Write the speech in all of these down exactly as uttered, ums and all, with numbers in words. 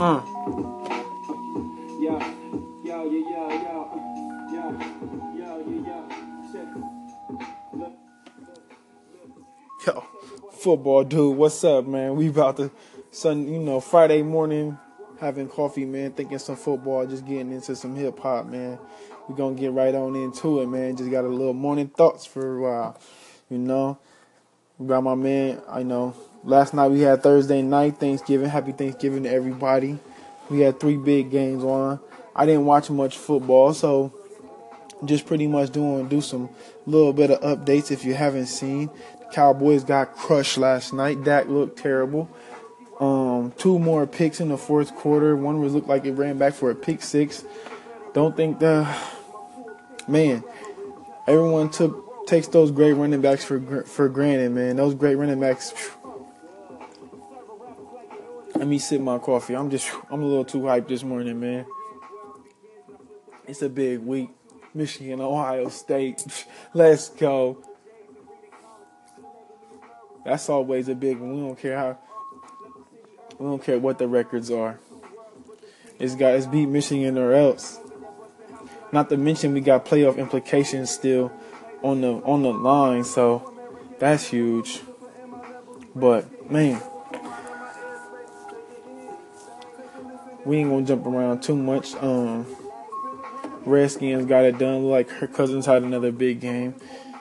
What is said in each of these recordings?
Uh. Yo, yo, yo, yo, yo, yo, yo, yo, yo, shit. Look. Yo, football dude, what's up, man? We about to, sun, you know, Friday morning, having coffee, man, thinking some football, just getting into some hip hop, man. We gonna get right on into it, man. Just got a little morning thoughts for a while, you know. We got my man, I know. Last night we had Thursday night Thanksgiving. Happy Thanksgiving to everybody. We had three big games on. I didn't watch much football, so just pretty much doing do some little bit of updates if you haven't seen. The Cowboys got crushed last night. Dak looked terrible. Um, two more picks in the fourth quarter. One was looked like it ran back for a pick six. Don't think the man. Everyone took takes those great running backs for for granted, man. Those great running backs. Let me sip my coffee. I'm just I'm a little too hyped this morning, man. It's a big week. Michigan, Ohio State. Let's go. That's always a big one. We don't care how. We don't care what the records are. It's got it's beat Michigan or else. Not to mention we got playoff implications still on the on the line, so that's huge. But man, we ain't gonna jump around too much. Um, Redskins got it done. Like her cousins had another big game.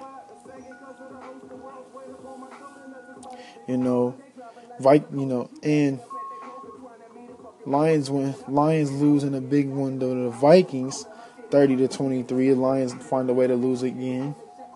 You know, Vik, you know, and Lions win. Lions losing a big one though to the Vikings, thirty to twenty-three. The Lions find a way to lose again.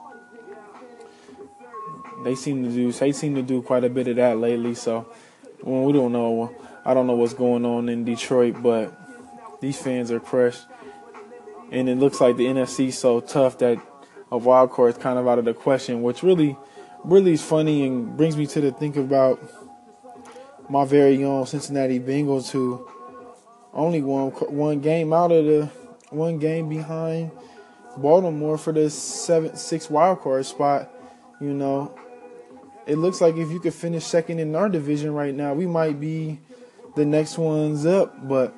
They seem to do. They seem to do quite a bit of that lately. So, well, we don't know. I don't know what's going on in Detroit, but these fans are crushed, and it looks like the N F C is so tough that a wild card is kind of out of the question. Which really, really is funny and brings me to the think about my very own Cincinnati Bengals, who only won one game out of the one game behind Baltimore for the seven six wild card spot. You know, it looks like if you could finish second in our division right now, we might be the next ones up. But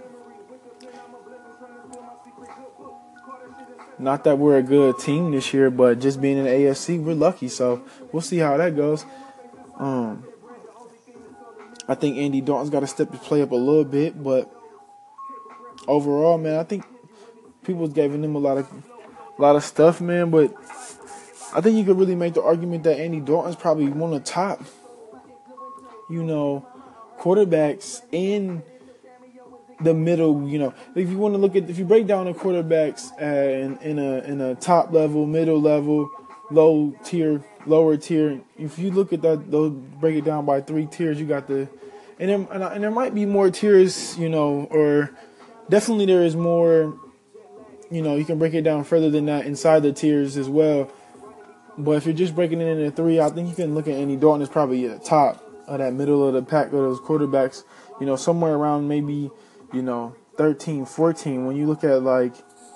not that we're a good team this year, but just being in the A F C, we're lucky. So we'll see how that goes. Um, I think Andy Dalton's got to step his play up a little bit, but overall, man, I think people giving him a lot of, a lot of stuff, man. But I think you could really make the argument that Andy Dalton's probably one of the top, you know, quarterbacks in the middle. You know, if you want to look at, if you break down the quarterbacks uh, in, in a in a top level, middle level, low tier, lower tier. If you look at that, those break it down by three tiers. You got the, and there, and, and there might be more tiers, you know, or definitely there is more. You know, you can break it down further than that inside the tiers as well. But if you're just breaking it into three, I think you can look at Andy Dalton as probably at the top of that middle of the pack of those quarterbacks. You know, somewhere around maybe, you know, thirteen, fourteen. When you look at, like,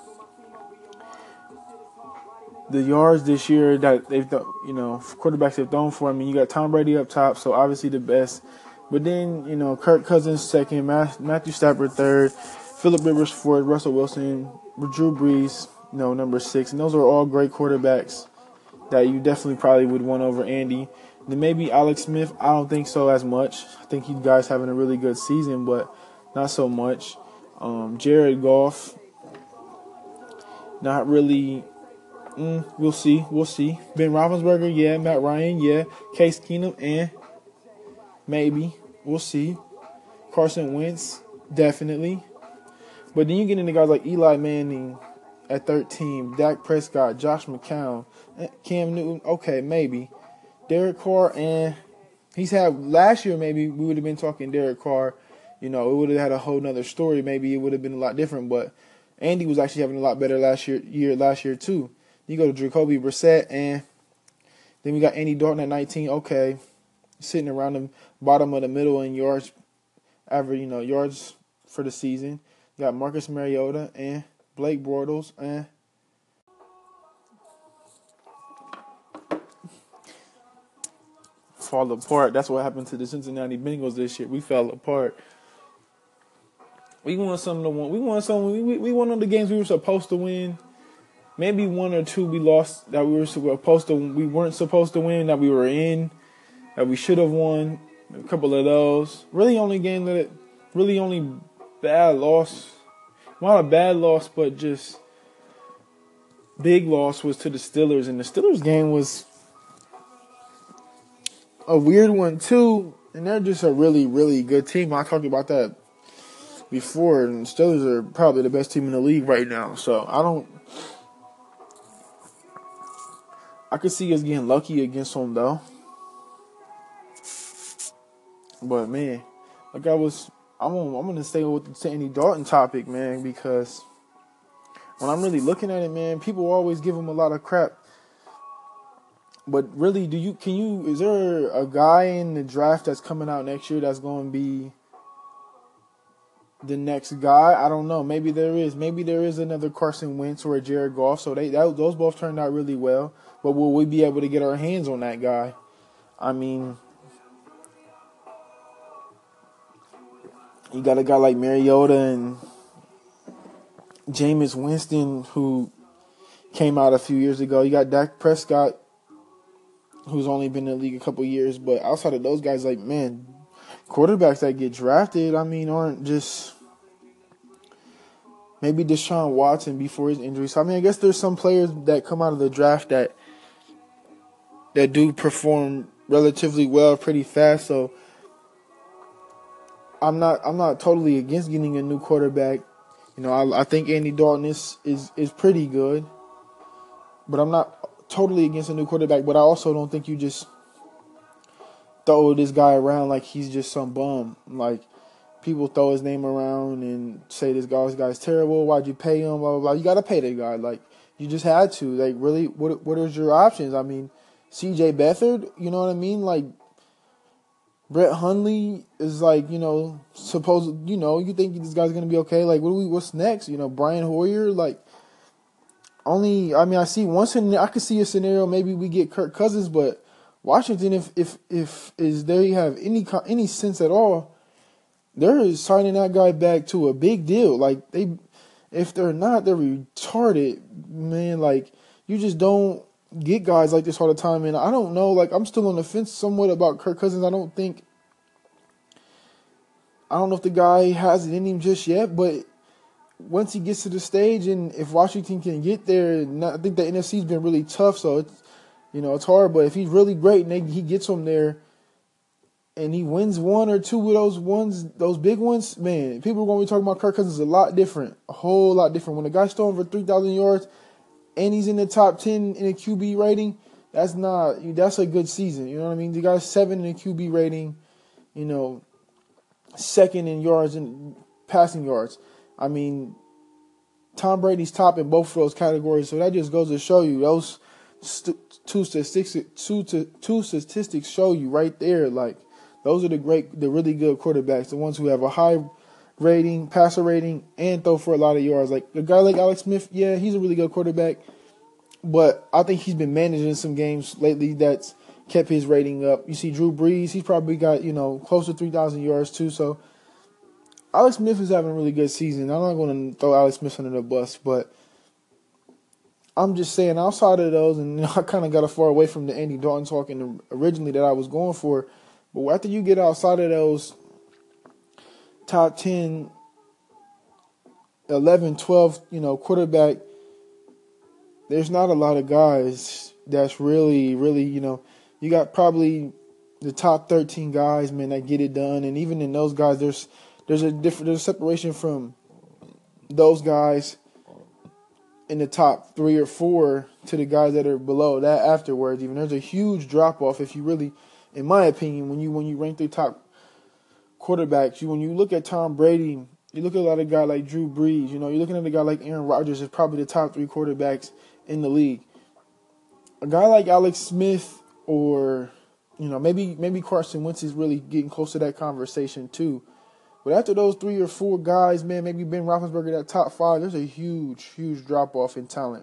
the yards this year that they've done, you know, quarterbacks have thrown for. I mean, you got Tom Brady up top, so obviously the best. But then, you know, Kirk Cousins second, Matthew Stafford third, Phillip Rivers fourth, Russell Wilson, Drew Brees, you know, number six. And those are all great quarterbacks that you definitely probably would want over Andy. Then maybe Alex Smith, I don't think so as much. I think you guys having a really good season, but not so much. Um, Jared Goff, not really. Mm, we'll see. We'll see. Ben Roethlisberger, yeah. Matt Ryan, yeah. Case Keenum, and maybe. We'll see. Carson Wentz, definitely. But then you get into guys like Eli Manning at thirteen, Dak Prescott, Josh McCown, Cam Newton, okay, maybe. Derek Carr, and he's had last year, maybe we would have been talking Derek Carr. You know, it would have had a whole nother story. Maybe it would have been a lot different. But Andy was actually having a lot better last year, year last year too. You go to Jacoby Brissett, and then we got Andy Dalton at nineteen. Okay, sitting around the bottom of the middle in yards, average, you know, yards for the season. You got Marcus Mariota and Blake Bortles and fall apart. That's what happened to the Cincinnati Bengals this year. We fell apart. We won some of the one. We won some. We, we we won of the games we were supposed to win. Maybe one or two we lost that we were supposed to. We weren't supposed to win that we were in that we should have won. A couple of those. Really, only game that it, really only bad loss. Not a bad loss, but just big loss was to the Steelers, and the Steelers game was a weird one too. And they're just a really, really good team. I talked about that before, and the Steelers are probably the best team in the league right now. So I don't. I could see us getting lucky against them though. But man, like I was, I'm gonna, I'm gonna stay with the Andy Dalton topic, man, because when I'm really looking at it, man, people always give him a lot of crap. But really, do you can you is there a guy in the draft that's coming out next year that's going to be the next guy? I don't know. Maybe there is. Maybe there is another Carson Wentz or a Jared Goff. So they that, those both turned out really well. But will we be able to get our hands on that guy? I mean, you got a guy like Mariota and Jameis Winston who came out a few years ago. You got Dak Prescott, who's only been in the league a couple years. But outside of those guys, like, man, quarterbacks that get drafted, I mean, aren't just maybe Deshaun Watson before his injury. So, I mean, I guess there's some players that come out of the draft that that do perform relatively well pretty fast. So, I'm not I'm not totally against getting a new quarterback. You know, I, I think Andy Dalton is, is, is pretty good. But I'm not totally against a new quarterback. But I also don't think you just throw this guy around like he's just some bum. Like, people throw his name around and say this guy, this guy's terrible. Why'd you pay him? Blah, blah, blah. You got to pay that guy. Like, you just had to. Like, really, what what are your options? I mean, C J Beathard, you know what I mean? Like, Brett Hundley is like, you know, supposed, you know, you think this guy's going to be okay. Like, what do we, what's next? You know, Brian Hoyer, like, only, I mean, I see one scenario, I could see a scenario, maybe we get Kirk Cousins, but Washington, if, if, if, is they have any, any sense at all, they're signing that guy back to a big deal. Like, they, if they're not, they're retarded, man. Like, you just don't get guys like this all the time. And I don't know, like, I'm still on the fence somewhat about Kirk Cousins. I don't think, I don't know if the guy has it in him just yet, but once he gets to the stage and if Washington can get there, I think the N F C's been really tough, so it's, you know, it's hard. But if he's really great and they, he gets them there and he wins one or two of those ones, those big ones, man, people are going to be talking about Kirk Cousins a lot different, a whole lot different. When a guy's throwing for three thousand yards and he's in the top ten in a Q B rating, that's not, that's a good season. You know what I mean? The guy's seven in a Q B rating, you know, second in yards and passing yards. I mean, Tom Brady's top in both of those categories, so that just goes to show you those st- two statistics. Two, to, two statistics show you right there, like those are the great, the really good quarterbacks, the ones who have a high rating, passer rating, and throw for a lot of yards. Like a guy like Alex Smith, yeah, he's a really good quarterback, but I think he's been managing some games lately that's kept his rating up. You see Drew Brees, he's probably got, you know, close to three thousand yards too, so Alex Smith is having a really good season. I'm not going to throw Alex Smith under the bus, but I'm just saying outside of those, and you know, I kind of got far away from the Andy Dalton talking originally that I was going for, but after you get outside of those top ten, eleven, twelve, you know, quarterback, there's not a lot of guys that's really, really, you know, you got probably the top thirteen guys, man, that get it done, and even in those guys, there's There's a different there's a separation from those guys in the top three or four to the guys that are below that afterwards. Even there's a huge drop off if you really, in my opinion, when you when you rank the top quarterbacks, you when you look at Tom Brady, you look at a lot of guys like Drew Brees. You know, you're looking at a guy like Aaron Rodgers is probably the top three quarterbacks in the league. A guy like Alex Smith or you know maybe maybe Carson Wentz is really getting close to that conversation too. But after those three or four guys, man, maybe Ben Roethlisberger, that top five, there's a huge, huge drop-off in talent.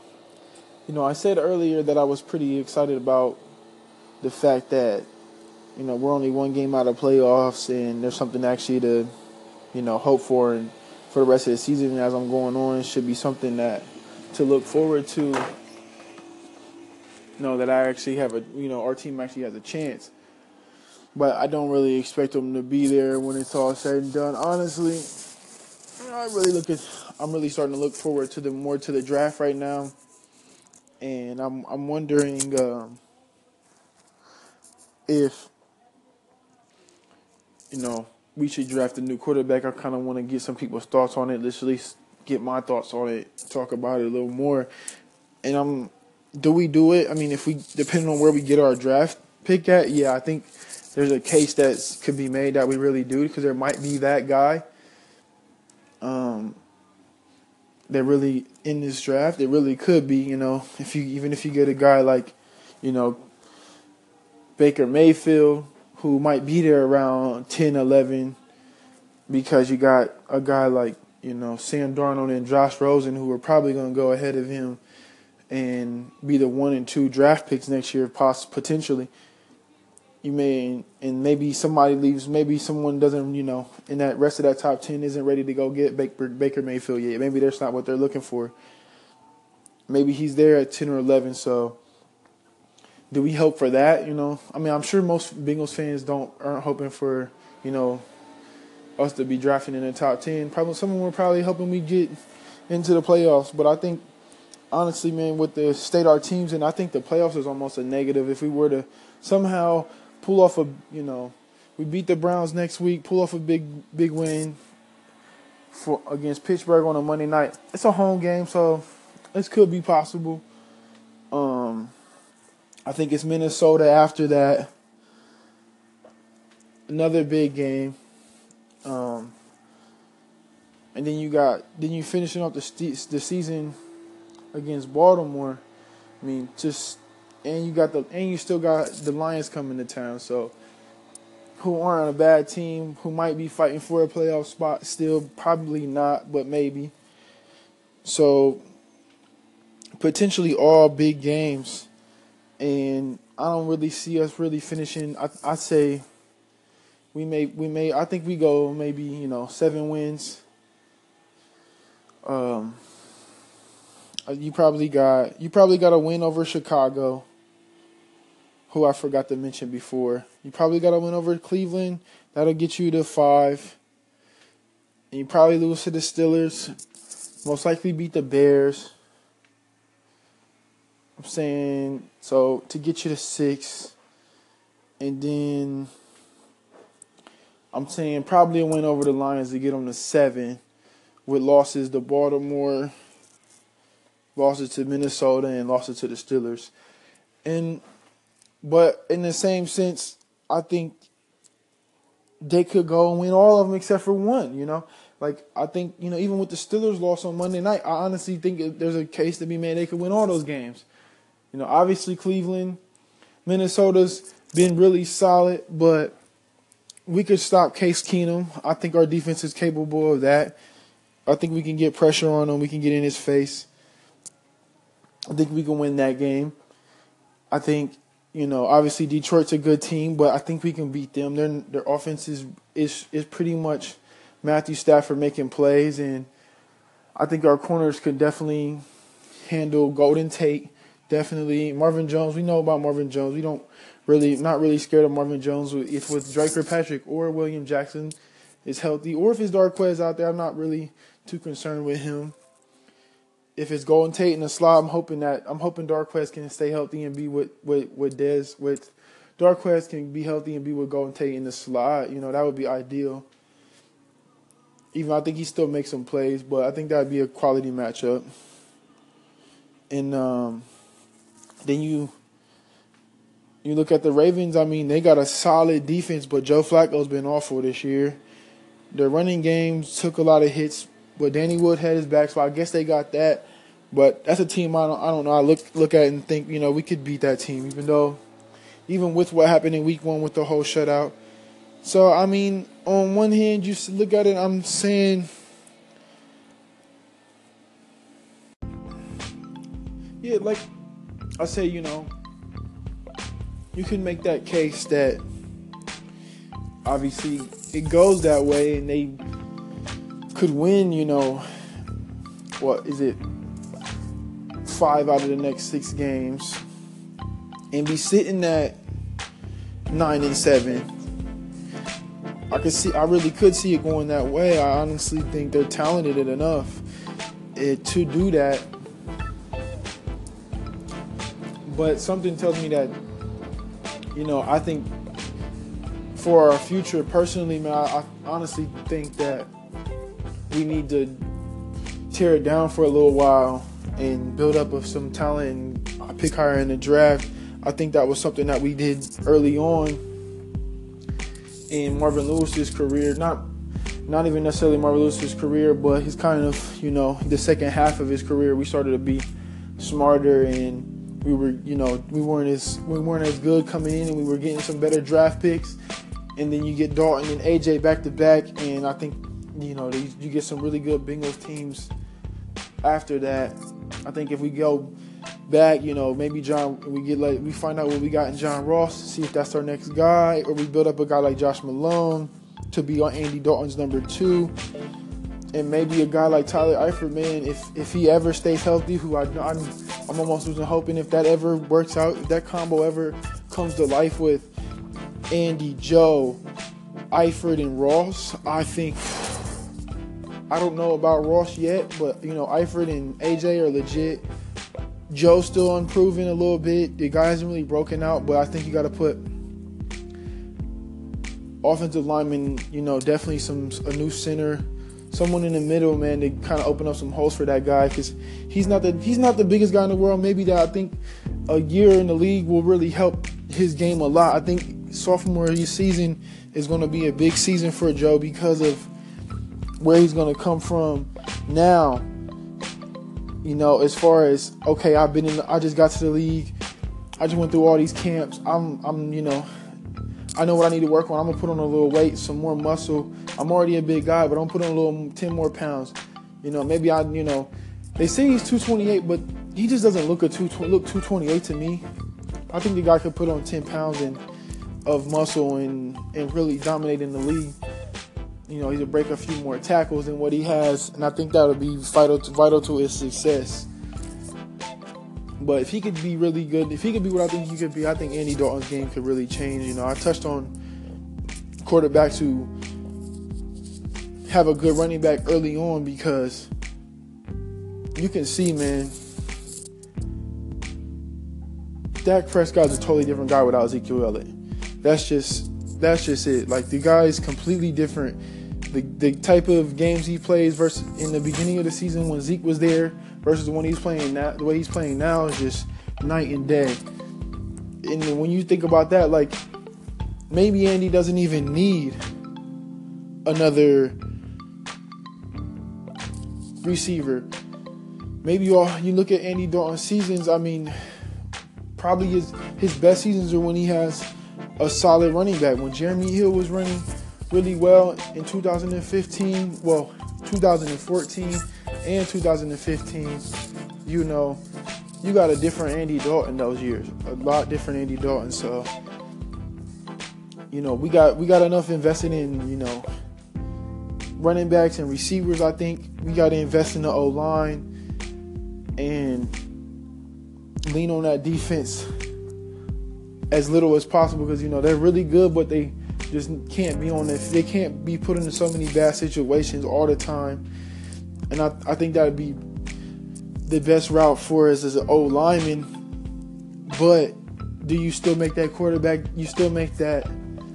You know, I said earlier that I was pretty excited about the fact that you know, we're only one game out of playoffs, and there's something actually to, you know, hope for and for the rest of the season as I'm going on. It should be something that to look forward to. You know, that I actually have a, you know, our team actually has a chance. But I don't really expect them to be there when it's all said and done. Honestly, you know, I really look at, I'm really starting to look forward to the more to the draft right now, and I'm I'm wondering um, if, you know, we should draft a new quarterback. I kind of want to get some people's thoughts on it. Let's at least get my thoughts on it, talk about it a little more. And I'm, do we do it? I mean, if we, depending on where we get our draft pick at, yeah, I think there's a case that could be made that we really do, because there might be that guy um, that really in this draft. It really could be, you know, if you even if you get a guy like, you know, Baker Mayfield, who might be there around ten, eleven, because you got a guy like, you know, Sam Darnold and Josh Rosen, who are probably going to go ahead of him and be the one and two draft picks next year, poss- potentially. You may, and maybe somebody leaves, maybe someone doesn't, you know, in that rest of that top ten isn't ready to go get Baker, Baker Mayfield yet. Maybe that's not what they're looking for. Maybe he's there at ten or eleven, so do we hope for that, you know? I mean, I'm sure most Bengals fans don't aren't hoping for, you know, us to be drafting in the top ten. Probably someone were probably hoping we get into the playoffs, but I think, honestly, man, with the state our teams in, I think the playoffs is almost a negative. If we were to somehow pull off a, you know, we beat the Browns next week, pull off a big, big win for against Pittsburgh on a Monday night. It's a home game, so this could be possible. Um, I think it's Minnesota after that. Another big game. Um, and then you got, then you finishing up the st- the season against Baltimore. I mean, just, and you got the, and you still got the Lions coming to town, so who aren't a bad team, who might be fighting for a playoff spot still, probably not, but maybe. So potentially all big games, and I don't really see us really finishing. I I say we may we may I think we go maybe, you know, seven wins. Um. You probably got you probably got a win over Chicago, who I forgot to mention before. You probably got a win over Cleveland. That'll get you to five. And you probably lose to the Steelers. Most likely beat the Bears. I'm saying, so to get you to six. And then I'm saying probably a win over the Lions to get them to seven, with losses to Baltimore, losses to Minnesota, and losses to the Steelers. And but in the same sense, I think they could go and win all of them except for one, you know? Like, I think, you know, even with the Steelers loss on Monday night, I honestly think there's a case to be made they could win all those games. You know, obviously Cleveland, Minnesota's been really solid, but we could stop Case Keenum. I think our defense is capable of that. I think we can get pressure on him. We can get in his face. I think we can win that game. I think, you know, obviously Detroit's a good team, but I think we can beat them. Their their offense is is is pretty much Matthew Stafford making plays, and I think our corners could definitely handle Golden Tate. Definitely Marvin Jones. We know about Marvin Jones. We don't really not really scared of Marvin Jones if with Drake Kirkpatrick or William Jackson is healthy, or if it's Darquez out there. I'm not really too concerned with him. If it's Golden Tate in the slot, I'm hoping that I'm hoping Darquez can stay healthy and be with with with Dez. With Darquez can be healthy and be with Golden Tate in the slot. You know, that would be ideal. Even I think he still makes some plays, but I think that would be a quality matchup. And um, then you you look at the Ravens. I mean, they got a solid defense, but Joe Flacco's been awful this year. Their running games took a lot of hits. But Danny Wood had his back, so I guess they got that. But that's a team I don't I don't know. I look look at it and think, you know, we could beat that team, even though, even with what happened in week one with the whole shutout. So, I mean, on one hand, you look at it, I'm saying, yeah, like I say, you know, you can make that case that obviously it goes that way, and they could win, you know, what is it, five out of the next six games, and be sitting at nine and seven. I could see, I really could see it going that way. I honestly think they're talented enough eh, to do that. But something tells me that, you know, I think for our future, personally, man, I, I honestly think that we need to tear it down for a little while and build up of some talent and pick higher in the draft. I think that was something that we did early on in Marvin Lewis's career. Not not even necessarily Marvin Lewis's career, but his kind of, you know, the second half of his career, we started to be smarter, and we were, you know, we weren't as we weren't as good coming in, and we were getting some better draft picks. And then you get Dalton and A J back to back, and I think, you know, you get some really good Bengals teams after that. I think if we go back, you know, maybe John, we get like we find out what we got in John Ross, see if that's our next guy, or we build up a guy like Josh Malone to be on Andy Dalton's number two, and maybe a guy like Tyler Eifert, man, if if he ever stays healthy, who I I'm, I'm almost losing hoping if that ever works out, if that combo ever comes to life with Andy, Joe, Eifert, and Ross, I think, I don't know about Ross yet, but, you know, Eifert and A J are legit. Joe's still unproven a little bit. The guy hasn't really broken out, but I think you got to put offensive lineman, you know, definitely some a new center, someone in the middle, man, to kind of open up some holes for that guy, because he's not the he's not the biggest guy in the world. Maybe that I think a year in the league will really help his game a lot. I think sophomore season is going to be a big season for Joe because of where he's going to come from now. You know, as far as, okay, I've been in, the, I just got to the league. I just went through all these camps. I'm, I'm, you know, I know what I need to work on. I'm going to put on a little weight, some more muscle. I'm already a big guy, but I'm going to put on a little ten more pounds. You know, maybe I, you know, they say he's two twenty-eight, but he just doesn't look a two, look two twenty-eight to me. I think the guy could put on ten pounds and of muscle and, and really dominate in the league. You know, he'll break a few more tackles than what he has, and I think that would be vital to, vital to his success. But if he could be really good, if he could be what I think he could be, I think Andy Dalton's game could really change. You know, I touched on quarterbacks who have a good running back early on, because you can see, man, Dak Prescott's a totally different guy without Ezekiel Elliott. That's just that's just it. Like, the guy is completely different. The the type of games he plays versus in the beginning of the season when Zeke was there versus when he's playing now, the way he's playing now is just night and day. And when you think about that, like, maybe Andy doesn't even need another receiver. Maybe you all you look at Andy Dalton's seasons. I mean, probably his his best seasons are when he has a solid running back. When Jeremy Hill was running really well in two thousand fifteen, well, two thousand fourteen and two thousand fifteen, you know, you got a different Andy Dalton those years, a lot different Andy Dalton. So, you know, we got we got enough invested in, you know, running backs and receivers. I think we got to invest in the O-line and lean on that defense as little as possible, because, you know, they're really good, but they just can't be on this. They can't be put into so many bad situations all the time. And I, I think that would be the best route for us as an O lineman. But do you still make that quarterback? You still make that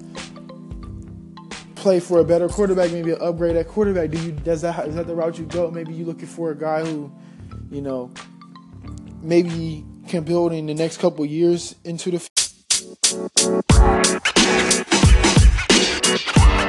play for a better quarterback? Maybe an upgrade at quarterback. Do you? Does that is that the route you go? Maybe you're looking for a guy who, you know, maybe can build in the next couple of years into the.